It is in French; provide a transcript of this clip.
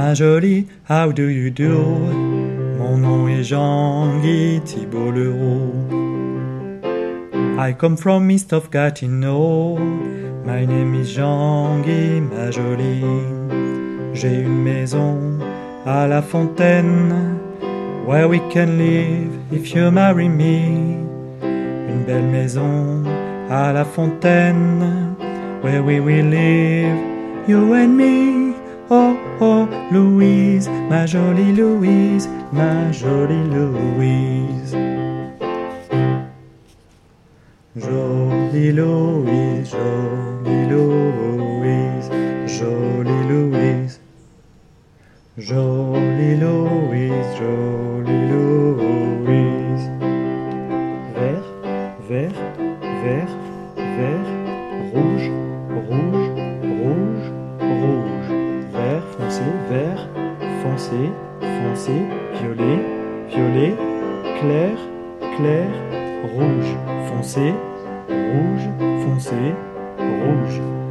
ma jolie, how do you do? Mon nom est Jean-Guy Thibault-Leroux. I come from east of Gatineau. My name is Jean-Guy, ma jolie. J'ai une maison à La Fontaine, where we can live if you marry me. Une belle maison à La Fontaine, where we will live, you and me. Oh, oh, Louise, ma jolie Louise, ma jolie Louise. Jolie Louise, jolie Louise, jolie Louise. Jolie Louise, jolie Louise. Vert, vert, vert, vert, rouge, rouge, rouge, rouge. Vert, foncé, vert, foncé, foncé, violet, violet, clair, clair, rouge, foncé, rouge, foncé, rouge.